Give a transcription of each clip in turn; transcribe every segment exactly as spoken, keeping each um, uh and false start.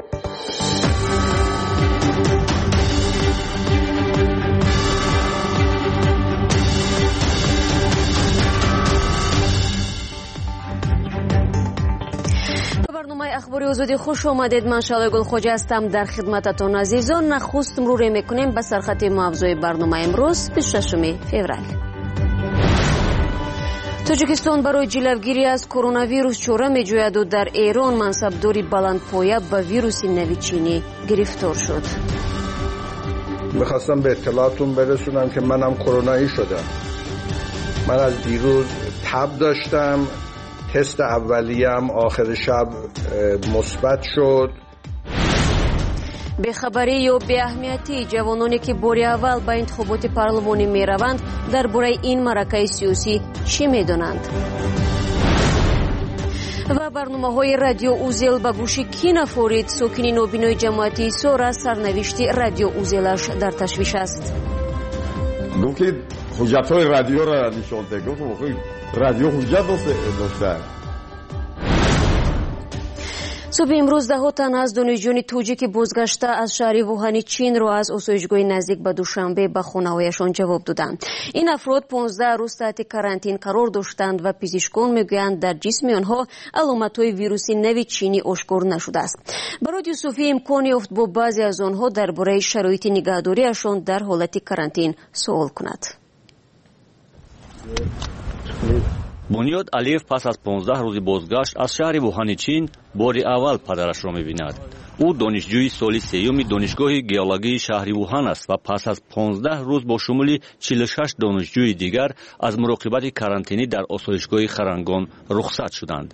اخباری آزادی خوش آمدید. من شعله گلخوجه هستم در خدمتتون عزیزان. نخست مرور میکنیم به سرخط موضوع برنامه امروز بیست و ششم فوریه. توجیکستان برای جلوگیری از کرونا ویروس چاره میجوید و در ایران منصبداری بلندپایه به ویروس نوی چینی گرفتار شد. میخواستم به اطلاعاتون برسونم که منم کرونایی شدم. من از دیروز تب داشتم، تست اولیه‌ام آخر شب مثبت شد. به خبری یا به اهمیتی جوانانی که بار اول به انتخابات پارلمانی می روند درباره این معرکه سیاسی چی می دانند؟ و برنامه های رادیو اوزیل به گوش کی نفورید؟ ساکنین نوبینای جماعتی سورا سرنوشت رادیو اوزیلش در تشویش است. دوکی حجت های رادیو را نشان دهید. رادیو حجت داشته. صبح امروز ده ها تن از دانشجویان توجیک بازگشته از شهر ووهان چین را از آسایشگاه نزدیک به دوشنبه به خانه‌هایشان جواب دادند. این افراد پانزده روز تحت کارانتین قرار داشتند و پزشکان میگویند در جسم آنها علامت‌های ویروس نوی چینی آشکار نشده است. برای یوسفی امکان یافت با بعضی از آنها درباره شرایط نگهداریشان در حالت کارانتین سوال کند. بنیاد علیف پس از پانزده روز بازگشت از شهر ووهان چین باری اول پدرش را می‌بیند. او دانشجوی سال سیوم دانشگاه گیولوژی شهر ووهان است و پس از پانزده روز با شمول چهل و شش دانشجوی دیگر از مراقبت کارانتینی در آسایشگاه خرنگان رخصت شدند.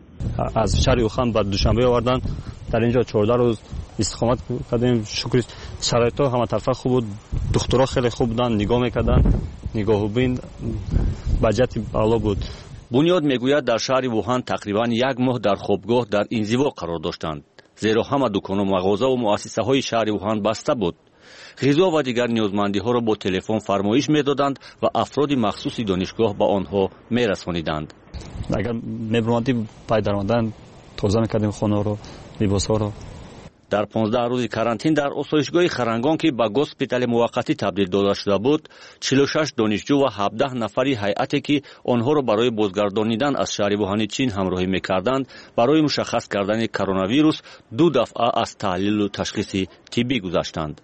از شهر ووهان به دوشنبه آوردن، در اینجا چهارده روز استقامت کردیم. شکر شرایط‌ها همه طرفه خوب بود. دکترها خیلی خوب بودن، نگاه می‌کردن، نگاه بین بجتی بالا بود. بنیاد میگوید در شهر ووهان تقریبا یک ماه در خوابگاه در انزوا قرار داشتند، زیرا همه دکان و مغازه و مؤسسه های شهر ووهان بسته بود. غذا و دیگر نیازمندی ها را با تلفن فرمایش میدادند و افراد مخصوص دانشگاه به آنها میرسانیدند. اگر میبرماندیم پای درآمدن تازه میکردیم خانه رو، لباس ها رو. در پانزده روز کارانتین در آسایشگاه خرنگان که به گوسپیتال موقتی تبدیل داده شده بود، چهل و شش دانشجو و هفده نفری هیئتی که آنها را برای بازگردانیدن از شهر ووهان چین همراهی میکردند، برای مشخص کردن کرونا ویروس دو دفعه از تحلیل و تشخیص طبی گذشتند.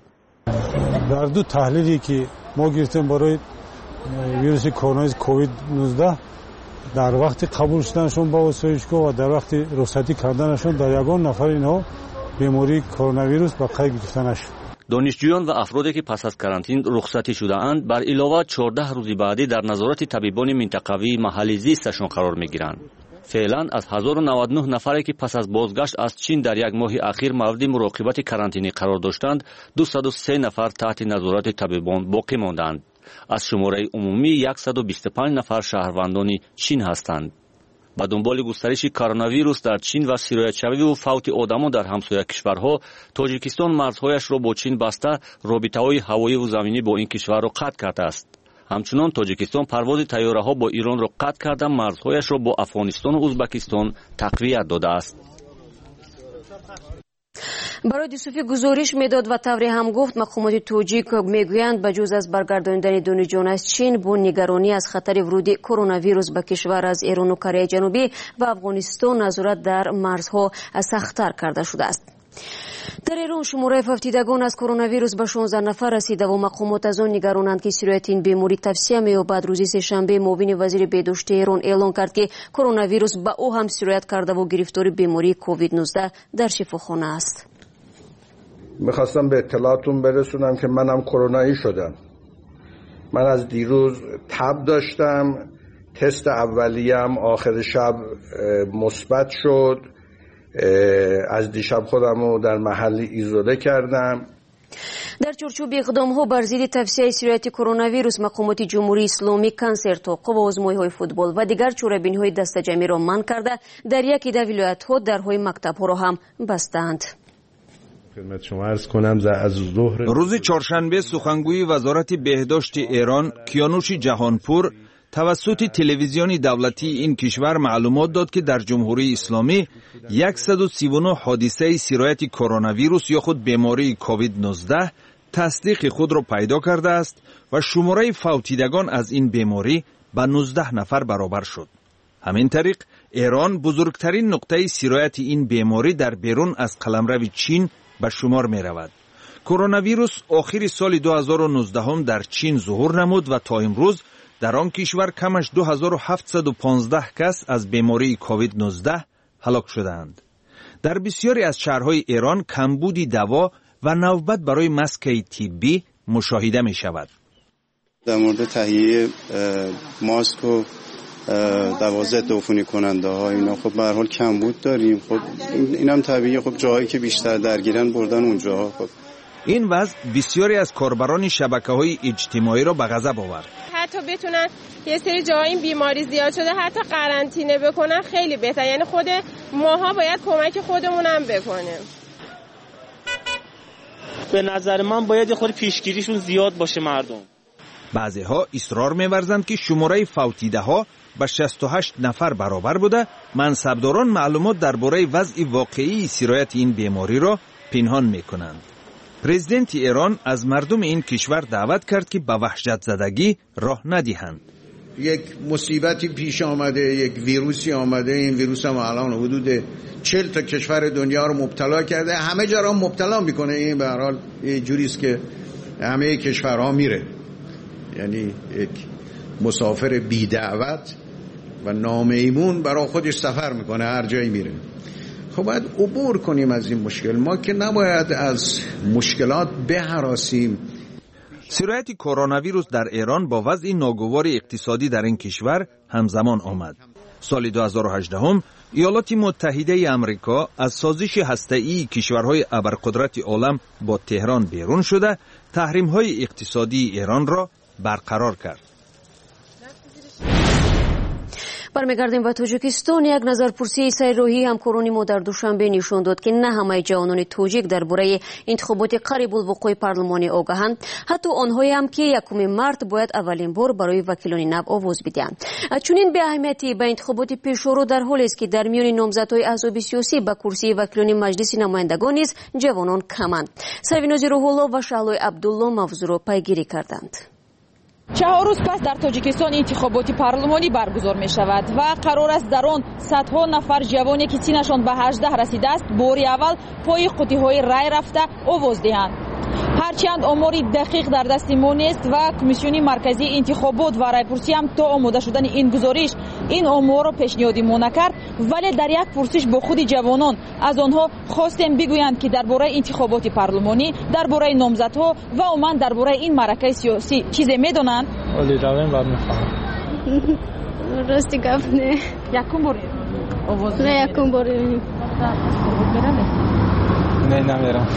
در دو تحلیلی که ما گرفتیم برای ویروس کرونا کووید نوزده، در وقت قبول شدنشون با آسایشگاه و در وقت رخصتی کردنشون در یگان نفر اینها بیماری کرونا ویروس با قید گرفته نشد. دانشجویان و افرادی که پس از کارانتین رخصتی شده اند بر علاوه چهارده روز بعدی در نظارت طبیبان منطقوی محلی زیستشان قرار میگیرند. فعلا از هزار و نود و نه نفری که پس از بازگشت از چین در یک ماه اخیر مورد مراقبت کارانتینی قرار داشتند، دویست و سه نفر تحت نظارت طبیبان باقی ماندند. از شماره عمومی صد و بیست و پنج نفر شهروندان چین هستند. با دنبال گسترش کرونا ویروس در چین و سرایت شوی و فوت آدمان در همسایه کشورها، تاجیکستان مرزهایش را با چین بسته، رابطه‌های هوایی و زمینی با این کشور را قطع کرده است. همچنان تاجیکستان پرواز طیاره‌ها با ایران را قطع کرده، مرزهایش را با افغانستان و ازبکستان تقویت داده است. برای یوسفی گزارش میداد و طوری هم گفت مقامات توجیک میگویند بجز از برگرداندن دانشجویان از چین با نگرانی از خطر ورود کرونا ویروس به کشور از ایران و کره جنوبی و افغانستان نظارت در مرزها سخت‌تر کرده شده است. در ایران شماره فوتیدگان از کرونا ویروس به شانزده نفر رسیده و مقامات از آن نگرانند که سرایت این بیماری توسعه می‌یابد. روز سه‌شنبه معاون وزیر بهداشت ایران اعلام کرد که کرونا ویروس به او هم سرایت کرده و گرفتار بیماری کووید نوزده در شفاخانه است. میخواستم به اطلاعاتون برسونم که منم کرونایی شدم. من از دیروز تب داشتم، تست اولیه‌ام آخر شب مثبت شد. از دیشب خودم رو در محلی ایزوله کردم. در چارچوب اقدام‌ها بر ضد توسعه سرایت کرونا ویروس، مقامات جمهوری اسلامی کنسرت، توقف و آزمایش‌های فوتبال و دیگر چاره‌بینی‌های دست جمعی را منع کرده، در یکی از ولایت‌ها درهای مکتب‌ها را هم بستند. خدمت شما عرض کنم از ظهر روز چهارشنبه سخنگوی وزارت بهداشت ایران کیانوش جهانپور توسط تلویزیون دولتی این کشور معلومات داد که در جمهوری اسلامی صد و سی و نه حادثه سرایت کرونا ویروس یا خود بیماری کووید نوزده تصدیق خود را پیدا کرده است و شماره فوتیدگان از این بیماری به نوزده نفر برابر شد. همین طریق ایران بزرگترین نقطه سرایت این بیماری در بیرون از قلمرو چین به شمار می رود. کرونا ویروس آخر سال دو هزار و نوزده در چین ظهور نمود و تا امروز در آن کشور کمش دو هزار و هفتصد و پانزده کس از بیماری کووید نوزده هلاک شدند. در بسیاری از شهرهای ایران کمبود دوا و نوبت برای مسک طبی مشاهده می شود. در مورد تهیه ماسک و دوازده عفونی کننده ها اینا خب به هر حال کمبود داریم. خب اینم طبیعیه، خب جایی که بیشتر درگیرن بردن اونجاها. خب این وضع بسیاری از کاربران شبکه‌های اجتماعی را به غضب آورد. حتی بتونن یه سری جاهای این بیماری زیاد شده حتی قرنطینه بکنن خیلی بهتر، یعنی خود ماها باید کمک خودمون هم بکنیم. به نظر من باید یه خورده پیشگیریشون زیاد باشه مردم. بعضی ها اصرار می‌ورزند که شماره فوتیده ها به شصت و هشت نفر برابر بوده. منصبداران معلومات درباره وضع واقعی سرایت این بیماری را پنهان می‌کنند. پرزیدنت ایران از مردم این کشور دعوت کرد که به وحشت زدگی راه ندهند. یک مصیبتی پیش آمده، یک ویروسی آمده، این ویروس هم الان حدود چهل تا کشور دنیا رو مبتلا کرده، همه جا را مبتلا میکنه. این به هر حال یه جوری است که همه کشورها میره، یعنی یک مسافر بی دعوت و نامیمون برای خودش سفر میکنه، هر جایی میره. خب باید عبور کنیم از این مشکل. ما که نباید از مشکلات بهراسیم. سرایت کرونا ویروس در ایران با وضع ناگوار اقتصادی در این کشور همزمان آمد. سال دو هزار و هجده ایالات متحده آمریکا از سازش هسته‌ای کشورهای ابرقدرت عالم با تهران بیرون شده تحریم‌های اقتصادی ایران را برقرار کرد. برمیگردیم به تاجیکستان. یک نظرپرسی سیررویی همکاران ما در دوشنبه نشان داد که نه همه جوانان تاجیک درباره انتخابات قریب الوقوع پارلمانی آگاهند، حتی آنهایی هم که یکم مارس باید اولین بار برای وکیلان نو آواز بدهند. چنین به اهمیتی به انتخابات پیشرو در حالی است که در میان نامزدهای احزاب سیاسی به کرسی وکیلان مجلس نمایندگان نیز جوانان کمند. سرویناز روح‌الله و شهلای عبدالله موضوع را پیگیری کردند. چهار روز پس در تاجیکستان انتخابات پارلمانی برگزار می شود و قرار است در آن صدها نفر جوانی که سنشان به هجده رسیده است باری اول پای قوطی های رای رفته آواز دهند. هرچند آماری دقیق در دست ما نیست و کمیسیون مرکزی انتخابات و رایپرسی هم تا آماده شدن این گزارش این آمار را پیشنهاد ما نکرد، ولی در یک پرسش با خود جوانان از آنها خواستیم بگویند که درباره انتخابات پارلمانی، درباره نامزدها و عموما درباره این معرکه سیاسی چیزی میدونند. ولی رویم بر میخواهم راستی گفت نه یکم باری آواز نه یکم باری نه نمیرم.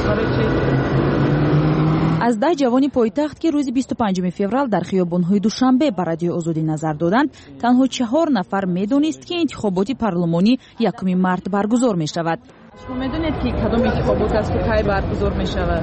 از ده جوانی پایتخت که روز بیست و پنجم فوریه در خیابان‌های دوشنبه به رادیو آزادی نظر دادند، تنها چهار نفر می‌دانست که انتخابات پارلمانی یکم مارس برگزار می‌شود. شما می‌دونید که کدام انتخابات است که کی برگزار می‌شود؟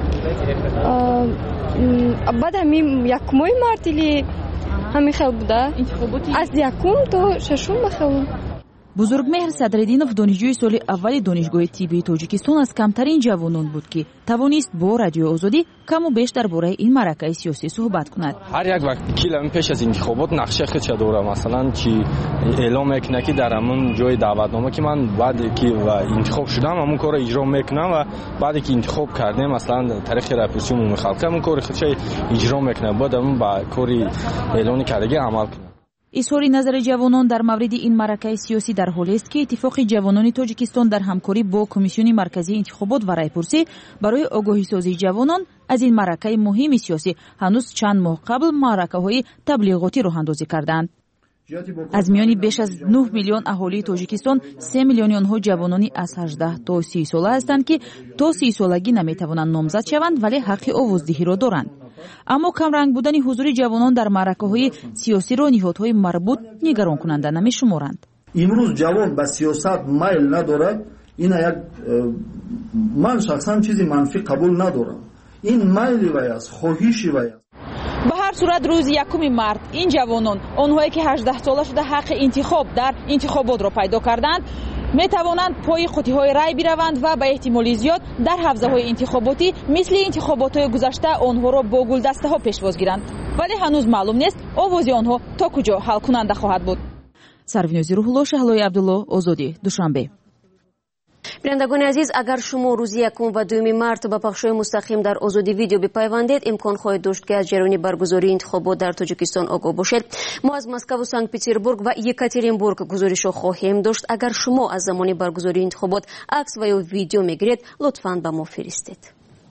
بعد همین یکم مارس لی همین خیلی بوده. انتخابات از یکم تا ششم خیلی. بزرگمهر صدرالدینов دانشجوی سال اول دانشگاه طبی تاجیکستان از کمترین جوانان بود که توانست با رادیو آزادی کم و بیش درباره این معرکه سیاسی صحبت کند. هر یک وکیل پیش از انتخابات نقشه خودش داره، مثلا چی اعلام میکنه که در همون جای دعوتنامه که من بعد که و انتخاب شدم همون کار اجرا میکنم و بعد که انتخاب کردم مثلا تاریخ رپرسی عمومی خلق همون کار خودش اجرا میکنه، بعد همون با کاری اعلان کردگی عمل کنه. اظهار نظر جوانان در مورد این معرکه سیاسی در حالی است که اتفاق جوانان تاجیکستان در همکاری با کمیسیون مرکزی انتخابات و رایپرسی برای آگاهی سازی جوانان از این معرکه مهم سیاسی هنوز چند ماه قبل معرکه‌های تبلیغاتی راه اندازی کردند. از میان بیش از نه میلیون اهالی تاجیکستان سه میلیون آنها جوانانی از هجده تا سی ساله هستند که تا سی سالگی نمیتوانند نامزد شوند ولی حق آوازدهی را دارند. اما کمرنگ بودن حضور جوانان در معرکه‌های سیاسی را نهادهای مربوط نگران کننده نمی‌شمارند. امروز جوان به سیاست میل ندارد. این یک من شخصا چیزی منفی قبول ندارم. این میل وی است، خواهش وی است. به هر صورت روز یکم مارت این جوانان آنهایی که هجده ساله شده حق انتخاب در انتخابات را پیدا کردند می توانند پای قوطی های رای بروند و به احتمال زیاد در حوزه های انتخاباتی مثل انتخابات های گذشته آنها را با گلدسته ها پیشواز گیرند، ولی هنوز معلوم نیست آوازی آنها تا کجا حل کننده خواهد بود. سروینوزی روح‌الله، شهلای عبدالله، آزادی، دوشنبه. بینندگان عزیز، اگر شما روز یکم و دوم مارت به بخش‌های مستقیم در آزادی ویدیو بپیوندید، امکان خواهید داشت که از جریان برگزاری انتخابات در تاجیکستان آگاه باشید. ما از مسکو و سنت پترزبورگ و یکاترینبورگ گزارش خواهیم داشت. اگر شما از زمان برگزاری انتخابات عکس و یا ویدیو میگیرید، لطفاً به ما فرستید.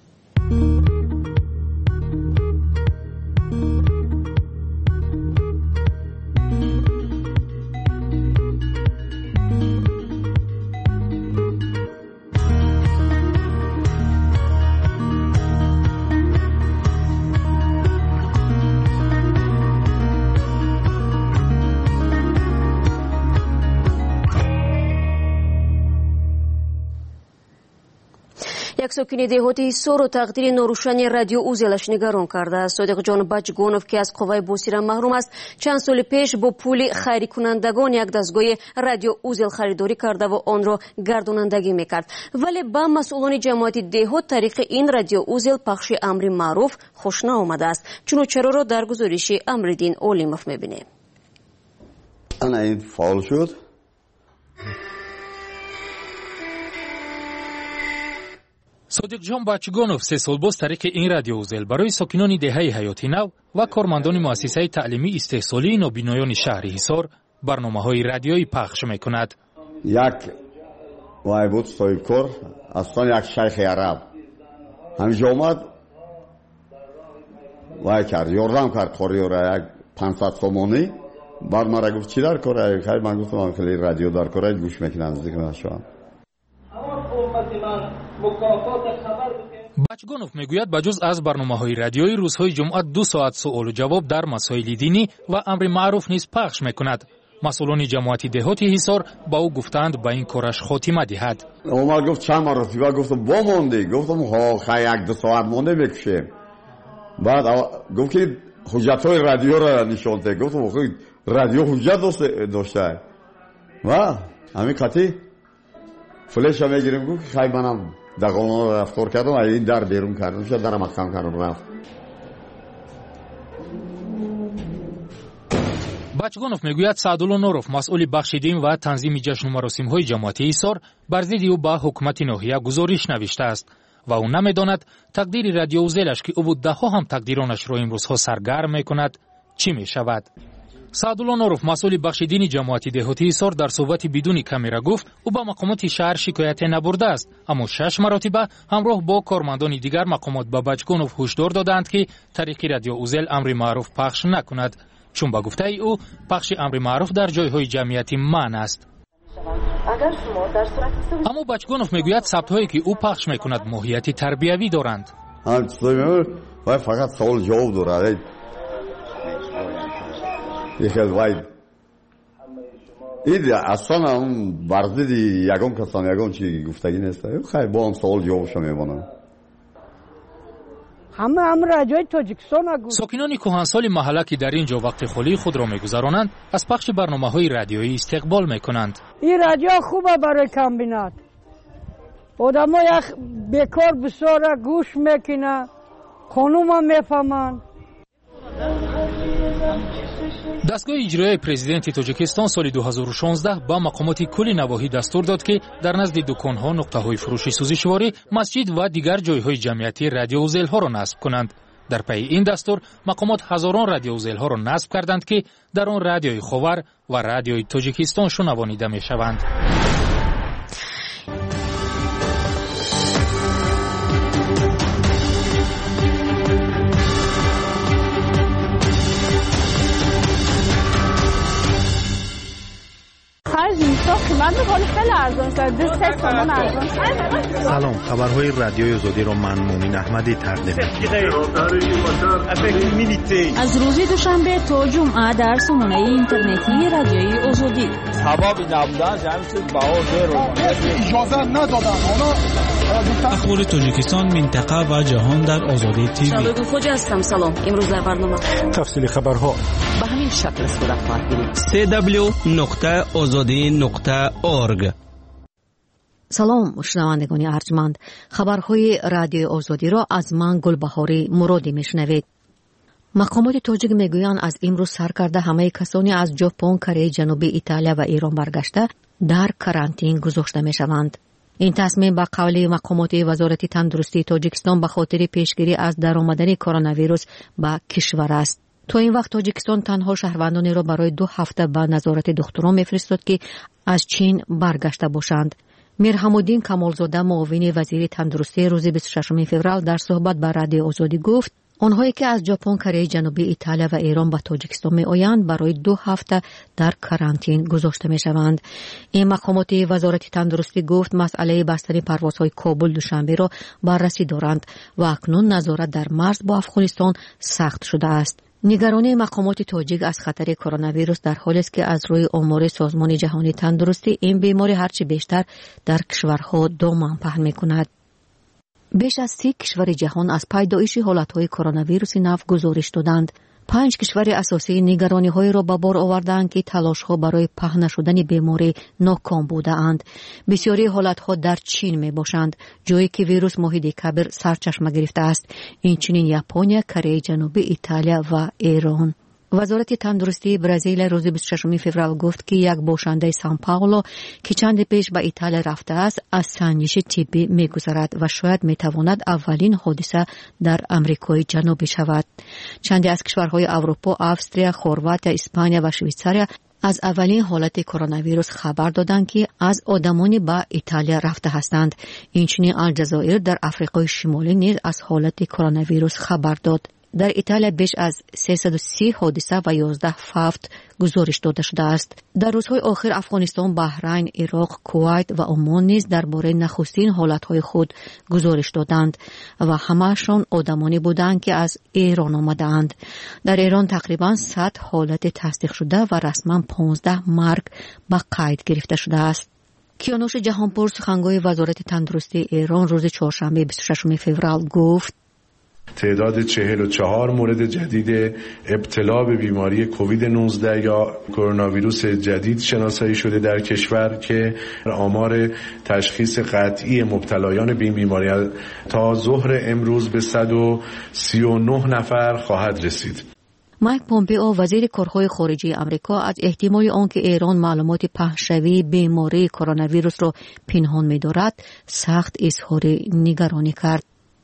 یک ساکن دهات حصار و تقدیر ناروشنی رادیو اوزلش نگران کرده است. صادق جان بچگانوف که از قوای بوسیره محروم است، چند سال پیش با پول خیری کنندگان یک دستگاه رادیو اوزل خریداری کرده و آن را گردانندگی میکرد، ولی با مسئولان جماعت دهات طریق این رادیو اوزل پخش امر معروف خوش نآمده است. چون چرا را در گزارش امردین اولیموف میبینیم. انا این فعال شد. صادق جان بچگانوف سه سال باز طریق این رادیو اوزل برای ساکنان دهه حیاتی نو و کارمندان مؤسسه تعلیمی استحصالی نابینایان شهر حصار برنامه‌های رادیویی پخش می‌کند. یک وای بود صاحبکار اصلا یک شیخ عرب همینجا آمد وای کرد یاردم کرد کاری را یک پانصد سومانی. بعد مرا گفت چی در کاره؟ خیلی من گفتم خیلی رادیو در کاره گوش میکنم نزدیک نشوم. بچگانوف میگوید بجز از برنامه‌های رادیویی روزهای جمعه دو ساعت سوال و جواب در مسائل دینی و امر معروف نیز پخش میکند. مسئولان جماعت دهات حصار با او گفتند به این کارش خاتمه دهد. اومد گفت چند مرتبه گفتم با موندی، گفتم ها خیلی یک دو ساعت مونده میکشیم. بعد گفت که حجت‌های رادیو را نشان ده. گفتم خیلی رادیو حجت داشته و همین قطعی فلش هم میگیریم. گفت خیلی منم در قانون رفتار کردم این در بیرون کردم شد در مقام کردم رفت. بچگانوف میگوید سعدالله نوروف مسئول بخش دین و تنظیم جشن و مراسم های جماعتی حصار بر ضد او به حکومت ناحیه گزارش نوشته است و او نمیداند تقدیر رادیو اوزلش که او بود ده ها هم تقدیرانش را امروزها سرگرم میکند چی میشود. سعدالله نوروف مسئول بخش دینی جماعت دهاتی حصار در صحبت بدون کامرا گفت او به مقامات شهر شکایت نبرده است، اما شش مرتبه همراه با کارمندان دیگر مقامات به بچگانوف هشدار دادند که طریق رادیو اوزل امر معروف پخش نکند، چون به گفته ای او پخش امر معروف در جایهای جمعیتی منع است. اما بچگانوف میگوید ثبت‌هایی که او پخش میکند ماهیت تربیوی دارند. وای فقط سوال جواب دارد. یکی از وای ایده اصلا اون برزدی یگان کسان یگان چی گفتگی نیست. خیلی با هم سوال جوابشو میبانم. همه هم راجعه تاجیکستان اگو ساکنان کهنسال محله که در اینجا وقت خالی خود را میگذرانند از پخش برنامه‌های رادیویی استقبال میکنند. این رادیو خوبه برای کمبینات. آدم‌ها یک بیکار بسیار گوش میکنه، خانوم هم میفهمند. دستگاه اجرایی پرزیدنت تاجیکستان سال دو هزار و شانزده با مقامات کلی نواحی دستور داد که در نزد دکان‌ها، نقطه‌های فروش سوزشواری، مسجد و دیگر جایهای جمعیتی رادیو اوزل‌ها را نصب کنند. در پی این دستور مقامات هزاران رادیو اوزل‌ها را نصب کردند که در آن رادیوی خاور و رادیوی تاجیکستان شنوانیده می‌شوند. سلام، خبرهای رادیوی آزادی را من مومن احمدی تقدیم می‌کنم. از روز دوشنبه تا جمعه در سامانه اینترنتی رادیوی آزادی. سبب نبودن همین چیز باور رو اجازه ندادن. حالا اخبار تاجیکستان، منطقه و جهان در آزادی تیوی. شادو خوجا هستم. سلام. امروز در برنامه تفصیل خبرها به همین شکل صورت خواهد گرفت. سه دبلیو نقطه آزادی نقطه اورگ. سلام شنوندگان ارجمند، خبرهای رادیو آزادی را از من گلبهاری مرادی میشنوید. مقامات تاجیک میگویند از امروز سر کرده همه کسانی از ژاپن، کره جنوبی، ایتالیا و ایران برگشته در کرانتین گذاشته میشوند. این تصمیم به قول مقامات وزارت تندرستی تاجیکستان به خاطر پیشگیری از درآمدن کرونا ویروس به کشور است. تا این وقت تاجیکستان تنها شهروندانی را برای دو هفته به نظارت دکتران میفرستاد که از چین برگشته باشند. میر حمودین کمالزاده، معاون وزیر تندرستی، روز بیست و ششم فوریه در صحبت با رادیو آزادی گفت آنهایی که از ژاپن، کره جنوبی، ایتالیا و ایران به تاجیکستان می آیند برای دو هفته در کرانتین گذاشته می شوند. این مقامات وزارت تندرستی گفت مسئله بستن پروازهای کابل دوشنبه را بررسی دارند و اکنون نظارت در مرز با افغانستان سخت شده است. نگرانی مقامات تاجیک از خطر کرونا ویروس در حالی است که از روی آمار سازمان جهانی تندرستی این بیماری هرچی بیشتر در کشورها دامن پهن می کند. بیش از سی کشور جهان از پیدایش حالتهای کرونا ویروس نو گزارش دادند. پنج کشور اساسی نگرانی‌های را به بار آوردند که تلاش‌ها برای پهن شدن بیماری ناکام بودند. بسیاری حالت‌ها در چین می‌باشند، جایی که ویروس ماهی کبیر سرچشمه گرفته است. این چنین ژاپن، کره جنوبی، ایتالیا و ایران. وزارت تندرستی برزیل روز بیست و ششم فوریه گفت که یک باشنده سان پائولو که چند پیش به ایتالیا رفته است از سنجش طبی می‌گذرد و شاید می‌تواند اولین حادثه در آمریکای جنوبی شود. چندی از کشورهای اروپا، استرالیا، خورواتیا، اسپانیا و شویتزاریا از اولین حالت کرونا ویروس خبر دادند که از آدمانی به ایتالیا رفته هستند. اینچنین الجزایر در آفریقای شمالی نیز از حالت کرونا ویروس خبر داد. در ایتالیا بیش از سیصد و سی حادثه و یازده وفات گزارش داده شده است. در روزهای آخر افغانستان، بحرین، عراق، کویت و عمان نیز درباره نخستین حالتهای خود گزارش دادند و همه‌شان آدمانی بودند که از ایران آمدند. در ایران تقریباً صد حالت تصدیق شده و رسما پانزده مرگ به قید گرفته شده است. کیانوش جهانپور، سخنگوی وزارت تندرستی ایران، روز چهارشنبه بیست و ششم فوریه گفت تعداد چهل و چهار مورد جدید ابتلا به بیماری کووید نوزده یا کرونا ویروس جدید شناسایی شده در کشور که آمار تشخیص قطعی مبتلایان به این بیماری تا ظهر امروز به صد و سی و نه نفر خواهد رسید. مایک پومپئو، وزیر کارهای خارجه آمریکا، از احتمال آنکه ایران معلومات پهن‌شوی بیماری کرونا ویروس را پنهان می‌دارد سخت اظهار نگرانی کرد.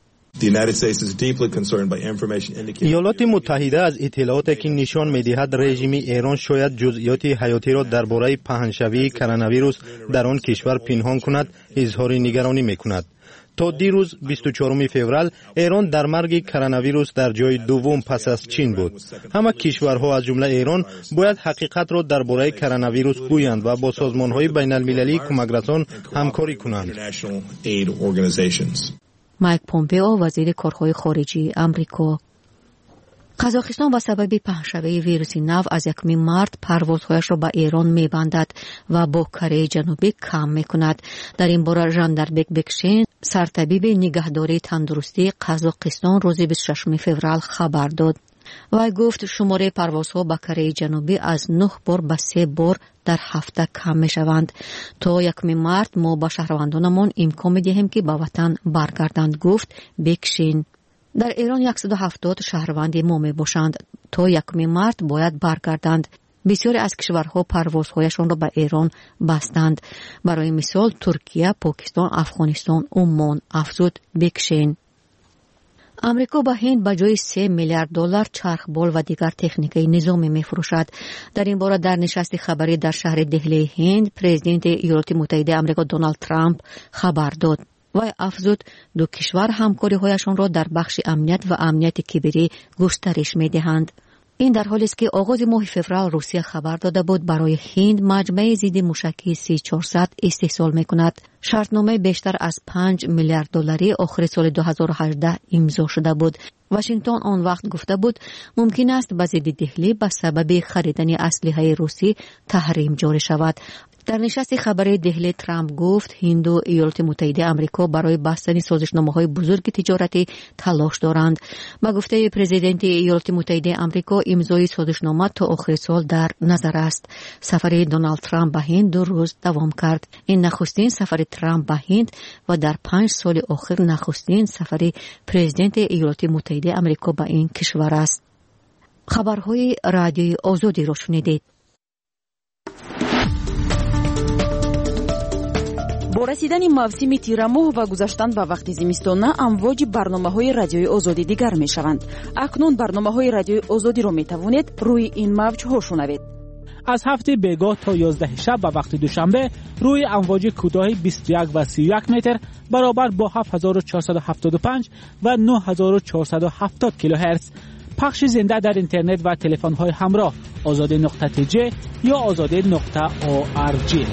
ایالات متحده از اطلاعاتی که نشان می‌دهد رژیم ایران شاید جزئیات حیاتی را درباره پهن‌شوی کرونا ویروس در آن کشور پنهان کند اظهار نگرانی می‌کند. تا دیروز بیست و چهارم فوریه ایران در مرگ کرونا ویروس در جای دوم پس از چین بود. همه کشورها از جمله ایران باید حقیقت را درباره کرونا ویروس گویند و با سازمان‌های بین‌المللی کمک‌رسان همکاری کنند. مایک پومپئو، وزیر کارهای خارجه آمریکا. قزاقستان به سبب پهن‌شوی ویروس نو از یکم مارس پروازهایش را به ایران می‌بندد و با کره جنوبی کم می‌کند. در این باره ژانداربک بکشین، سرطبیب نگهداری تندرستی قزاقستان، روز بیست و ششم فوریه خبر داد. و گفت شماره پروازها به کره جنوبی از نه بار به سه بار در هفته کم می شوند. تا یکم مارس ما به شهروندانمان امکان می دهیم که به وطن برگردند، گفت بکشین. در ایران صد و هفتاد شهروند ما می باشند. تا یکم مارس باید برگردند. بسیاری از کشورها پروازهایشان را به ایران بستند. برای مثال ترکیه، پاکستان، افغانستان، عمان، افزود بکشین. امریکا به هند به جای سه میلیارد دلار چرخبال و دیگر تکنیک نظامی می‌فروشد. در این باره در نشست خبری در شهر دهلی هند، پرزیدنت ایالات متحده آمریکا دونالد ترامپ خبر داد و افزود دو کشور همکاری‌هایشان را در بخش امنیت و امنیت کیبری گسترش می‌دهند. این در حالی است که آغاز ماه فوریه روسیه خبر داده بود برای هند مجمع ضد موشکی سی چهارصد استحصال می‌کند. шартнома бештар аз панҷ миллиард долларӣ охири соли дуҳазору ҳаждаҳ имзо шуда буд. вашингтон он вақт гуфта буд мумкин аст ба зидди деҳлӣ ба сабаби харидани аслиҳаи русӣ таҳрим ҷорӣ шавад. дар нишасти хабари деҳлӣ Трамп гуфт ҳинду иёлоти муттаҳидаи амрико барои бастани созишномаҳои бузурги тиҷоратӣ талош доранд. ба гуфтаи президенти иёлоти муттаҳидаи амрико имзои созишнома то охири сол дар назар аст. сафари Доналд Трамп ба ҳинд ду рӯз давом кард. ин нахустин сафари Трамп ба ҳинд ва дар панҷ соли охир нахустин сафари президенти иёлоти муттаҳидаи амрико ба ин кишвар аст. хабарҳои радиои озодиро шунидед. бо расидани мавсими тирамоҳ ва гузаштан ба вақти зимистона амвоҷи барномаҳои радиои озодӣ дигар мешаванд. акнун барномаҳои радиои озодиро метавонед рӯи ин мавҷҳо шунавед. از هفته بیگاه تا یازده شب و وقت دوشنبه روی امواج کوتاه بیست و یک و سی و یک متر برابر با هفت هزار و چهارصد و هفتاد و پنج و نه هزار و چهارصد و هفتاد کیلوهرتز پخش زنده در اینترنت و تلفن‌های همراه آزاده نقطه تی جی یا آزاده نقطه او آر جی.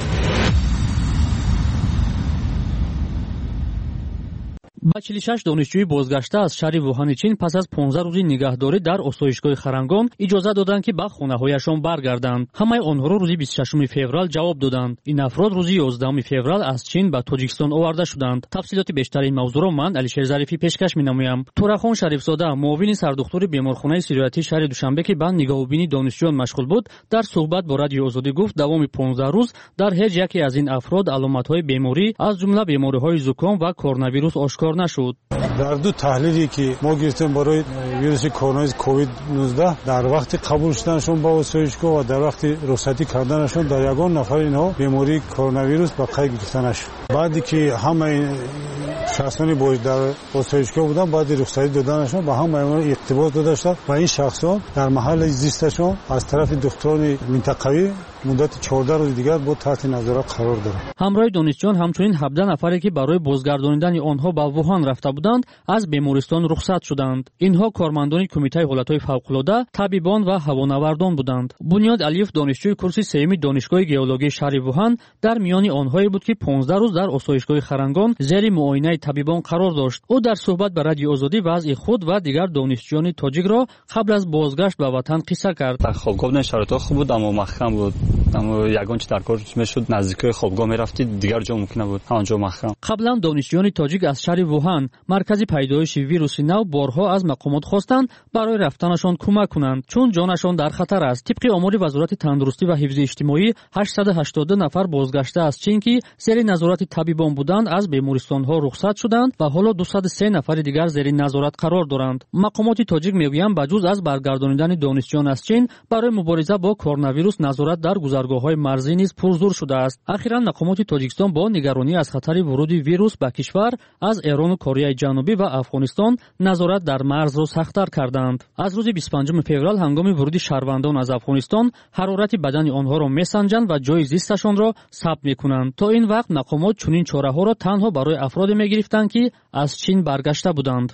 ба чилу шаш донишҷӯи бозгашта аз шаҳри вуҳани чин пас аз понздаҳ рӯзи нигаҳдорӣ дар осоишгоҳи харангон иҷоза доданд ки ба хонаҳояшон баргарданд. ҳамаи онҳоро рӯзи бисту шашуми феврал ҷавоб доданд. ин афрод рӯзи ёздаҳуми феврал аз чин ба тоҷикистон оварда шуданд. тафсилоти бештари ин мавзӯъро ман Алишер Зарифӣ пешкаш менамоям. Турахон Шарифзода, муовини сардухтури беморхонаи сироятии шаҳри Душанбе ки ба нигоҳубини донишҷӯён машғул буд, дар суҳбат бо Радиои Озодӣ гуфт давоми понздаҳ рӯз дар ҳеҷ яке аз ин афрод аломатҳои беморӣ аз ҷумла бемориҳои зуком ва коронавирус ошкор нашуд. дар ду таҳлиле ки мо гирифтем барои вируси коронаи ковид нуздаҳ дар вақти қабул шуданашон ба осоишгоҳ ва дар вақти рухсатӣ карданашон дар ягон нафар инҳо бемории коронавирус ба қайд гирифта нашуд. баъде ки ҳамаи шахсони дар осоишгоҳ буданд баъди рухсатӣ доданашон ба ҳамаи онҳо иқтибос дода шуд ва ин шахсон дар маҳалли зисташон аз тарафи духтурони минтақавӣ муддати чордаҳ рӯзи дигар бо таҳти назорат қарор дорад. ҳамроҳи донишҷӯён ҳамчунин ҳабдаҳ нафаре ки барои бозгардонидани онҳо ба вуҳан рафта буданд аз бемористон рухсат шуданд. инҳо кормандони кумитаи ҳолатҳои фавқулода, табибон ва ҳавонавардон буданд. бунёд алиев донишҷӯи курси сеюми донишгоҳи геологии шаҳри вуҳан дар миёни онҳое буд ки понздаҳ рӯз дар осоишгоҳи харангон зери муоинаи табибон қарор дошт. ӯ дар суҳбат ба Радиои Озодӣ вазъи худ ва дигар донишҷӯёни тоҷикро қабл аз бозгашт ба ватан қисса кард. дар хобгоҳ шароитҳо хуб буд, аммо махкам буд. аммо ягон чи дар кор мешуд, наздикои хобгоҳ мерафтид, дигар ҷо мумкин набуд, ҳамон ҷо махкам. қаблан донишҷӯёни тоҷик аз шаҳри вуҳан, маркази пайдоиши вируси нав, борҳо аз мақомот хостанд барои рафтанашон кӯмак кунанд, чун ҷонашон дар хатар аст. тибқи омори вазорати тандурустӣ ва ҳифзи иҷтимоӣ, ҳаштсаду ҳаштод ду нафар бозгашта аз чин ки зери назорати табибон буданд аз бемористонҳо рухсат шуданд ва ҳоло дусаду се нафари дигар зери назорат қарор доранд. мақомоти тоҷик мегӯянд ба ҷуз аз баргардонидани донишҷӯён аз чин, барои мубориза бо коронавирус назорат дар гузаргоҳҳои марзӣ низ пурзур шудааст. ахиран мақомоти тоҷикистон бо нигаронӣ аз хатари вуруди вирус ба кишвар аз Эрону Кореяи Ҷанубӣ ва Афғонистон назорат дар марзро сахттар карданд. аз рӯзи бисту панҷуми феврал ҳангоми вуруди шаҳрвандон аз Афғонистон ҳарорати бадани онҳоро месанҷанд ва ҷои зисташонро сабт мекунанд. то ин вақт мақомот чунин чораҳоро танҳо барои афроде мегирифтанд ки аз чин баргашта буданд.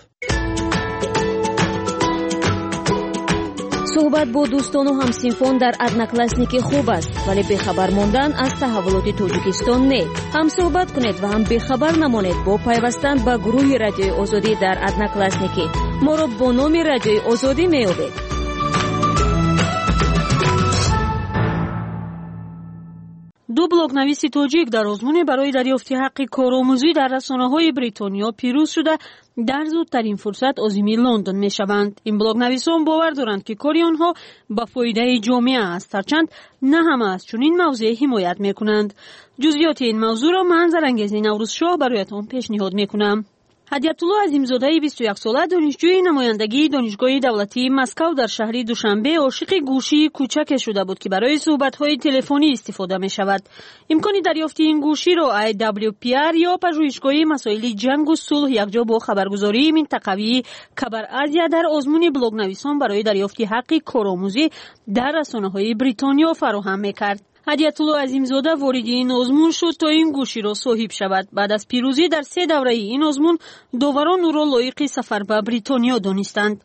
суҳбат бо дӯстону ҳамсинфон дар одноклассники хуб аст, вале бехабар мондан аз таҳаввулоти Тоҷикистон не. ҳам суҳбат кунед ва ҳам бехабар намонед бо пайвастан ба гурӯҳи Радиои Озодӣ дар одноклассники. моро бо номи Радиои Озодӣ меёбед. ду блогнависи тоҷик дар озмуне барои дарёфти ҳаққи коромӯзӣ дар расонаҳои бритониё пирӯз шуда дар зудтарин фурсат озими Лондон мешаванд. ин блогнависон бовар доранд ки кори онҳо ба фоидаи ҷомеа аст, ҳарчанд на ҳама аз чунин мавзеъ ҳимоят мекунанд. ҷузъиёти ин мавзӯъро ман Зарангези Наврӯзшоҳ бароятон пешниҳод мекунам. ҳадиятулло азимзодаи бисту як сола донишҷӯи намояндагии донишгоҳи давлатии Москав дар шаҳри Душанбе ошиқи гӯшии кӯчаке шуда буд ки барои суҳбатҳои телефонӣ истифода мешавад. имкони дарёфти ин гӯширо ай дабл ю пи ар ё пажӯҳишгоҳи масоили ҷангу сулҳ якҷо бо хабаргузории минтақавии Кабар Азия дар озмуни блогнависон барои дарёфти ҳаққи коромӯзӣ дар расонаҳои Бритониё фароҳам мекард. ҳадиятулло азимзода вориди ин озмун шуд то ин гӯширо соҳиб шавад. баъд аз пирӯзӣ дар се давраи ин озмун доварон ӯро лоиқи сафар ба Бритониё донистанд.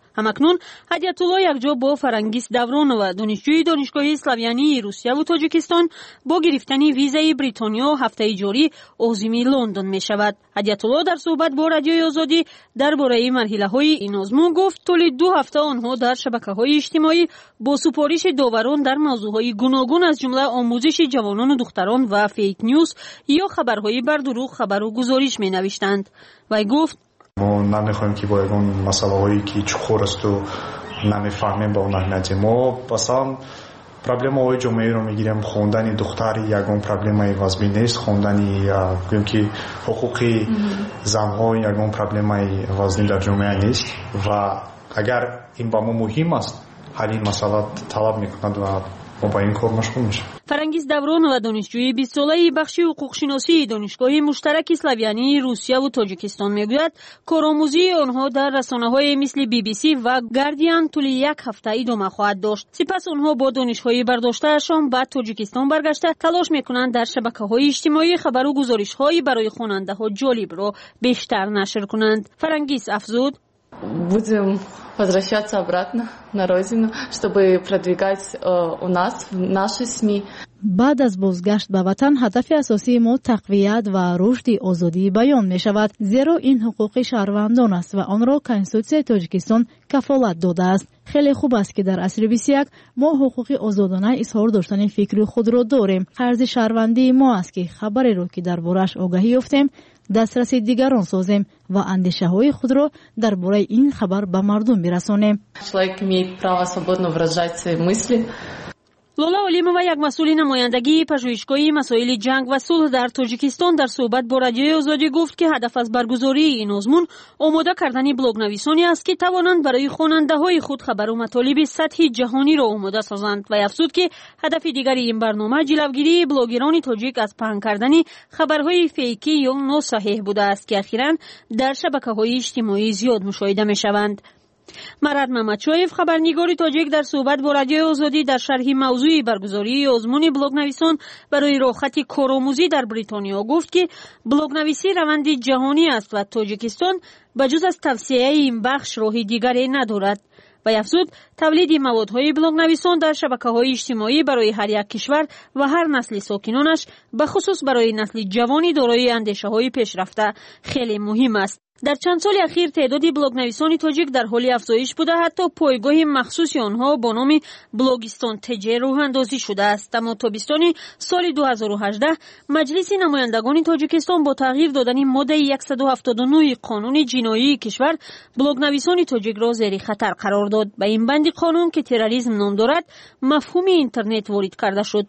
همکنون هدیت‌الله یکجا با فرنگیس دورون و دانشجوی دانشگاه اسلاویانی روسیه و تاجیکستان با گرفتن ویزای بریتانیا هفته جاری عازم لندن می شود. هدیت‌الله در صحبت با رادیوی آزادی درباره مرحله‌های این آزمون گفت طول دو هفته آنها در شبکه‌های اجتماعی با سپارش داوران در موضوعهای گوناگون از جمله آموزش جوانان و دختران و فیک نیوز یا خبرهای بر دروغ خبر و گزارش می نوشتند. وی گفت ما نمیخوایم که با اون مسئله هایی که چخور است و نمیفهمیم با اون اهمیت. ما مثلا پرابلم های جامعه رو میگیریم. خواندن دختر یگان پرابلم واسبی نیست. خواندن گویم که حقوق زنها یگان پرابلم واسبی در جامعه نیست و اگر این با ما مهم است حل این مسئله طلب میکنند و ما با این کار مشغول میشیم. فرنگیس دورون و دانشجوی بیست ساله بخش حقوق شناسی دانشگاه مشترک اسلاویانی روسیه و تاجیکستان میگوید کارآموزی آنها در رسانه‌های مثل بی بی سی و گاردین طول یک هفته ادامه خواهد داشت. سپس آنها با دانش‌های برداشته‌شان به تاجیکستان برگشته تلاش میکنند در شبکه‌های اجتماعی خبر و گزارش‌هایی برای خواننده‌ها جالب را بیشتر نشر کنند. فرنگیس افزود: Будем возвращаться обратно на родину, чтобы продвигать у нас наши СМИ. بعد از بازگشت به وطن هدف اساسی ما تقویت و رشد آزادی بیان می شود، زیرا این حقوق شهروندان است و آن را کنستیتوسیای تاجیکستان کفالت داده است. خیلی خوب است که در عصر بیست و یک ما حقوق آزادانه اظهار داشتن فکر خود را داریم. قرض شهروندی ما است که خبری را که دربارش آگاهی یافتیم دسترسی دیگران سازیم و اندیشه های خود را درباره این خبر به مردم برسانیم. Человек имеет право свободно выражать свои мысли. لولا علیمова یک مسئول نمایندگی پژوهشگاه مسائل جنگ و صلح در تاجیکستان در صحبت با رادیوی آزادی گفت که هدف از برگزاری این آزمون آماده کردن بلاگ نویسانی است که توانند برای خواننده‌های خود خبر و مطالب سطحی جهانی را آماده سازند و افزود که هدف دیگری این برنامه جلوگیری بلاگران تاجیک از پهن کردن خبرهای فیکی یا ناصحیح بوده است که اخیراً در شبکه‌های اجتماعی زیاد مشاهده می‌شوند. مراد محمدشایف خبرنگار تاجیک در صحبت با رادیوی آزادی در شرح موضوع برگزاری آزمون بلاگ نویسان برای راحت کارآموزی در بریتانیا گفت که بلاگ نویسی روند جهانی است و تاجیکستان بجز از توسعه این بخش راه دیگری ندارد. و افزود تولید موادهای بلاگ نویسان در شبکه‌های اجتماعی برای هر یک کشور و هر نسل ساکنانش به خصوص برای نسل جوانی دارای اندیشه‌های پیشرفته خیلی مهم است. در چند سال اخیر تعداد بلاگ نویسان تاجیک در حال افزایش بوده، حتی پایگاه مخصوص آنها با نام بلاگستان تجه راه اندازی شده است. اما تابستان سال دو هزار و هجده مجلس نمایندگان تاجیکستان با تغییر دادن ماده صد و هفتاد و نه قانون جنایی کشور بلاگ نویسان تاجیک را زیر خطر قرار داد. به این بند قانون که تروریسم نام دارد مفهوم اینترنت وارد کرده شد.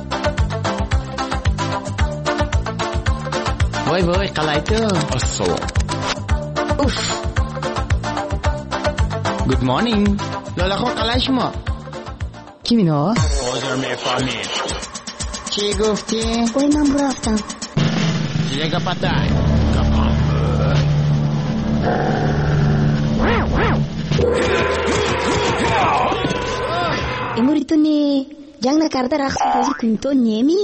وای وای قلایتو السلام. اوف. گود مورنینگ. لالا خون قلای شما کی مینا؟ بازار میفهمید. چی گفتی؟ وای من رفتم. چیه گپتای؟ گپا. Emur itu nih, jangan karena raksa baju kunto nyemi.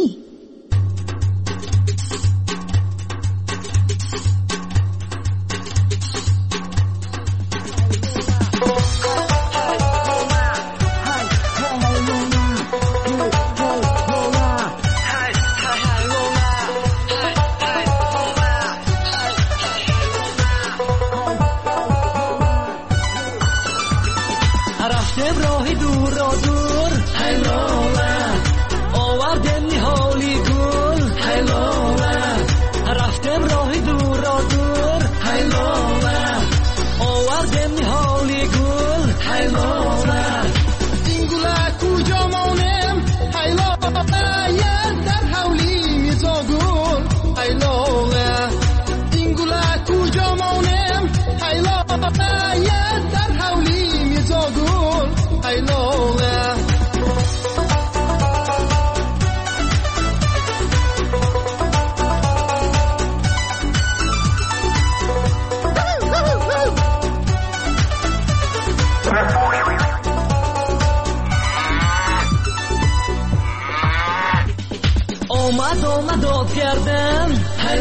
آمد آمد آب کردم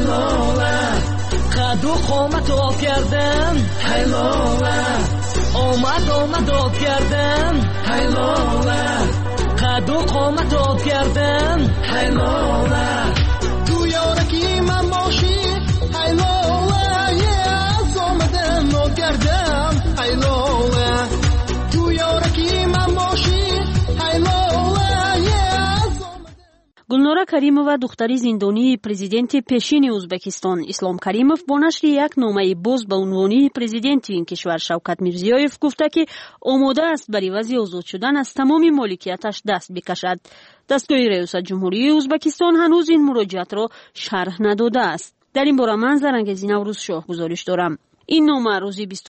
هلاله قد و قامت آب کردم هلاله آمد آمد داد کردم های لاله قد و قامت داد کردم های لاله تو یارکی من باشی های لاله یز آمدم داد کردم های لاله تو یارکی من باشی های لاله یز гулнора каримова духтари зиндонии президенти пешини ӯзбекистон ислом каримов бо нашри як номаи боз ба унвони президенти ин кишвар шавкат мирзиёев гуфта ки омода аст бар ивази озод шудан аз тамоми моликияташ даст бикашад. дастгоҳи риёсатҷумҳурии ӯзбекистон ҳанӯз ин муроҷиатро шарҳ надодааст. дар ин бора ман зарангези наврӯзшоҳ гузориш дорам. ин нома рӯзи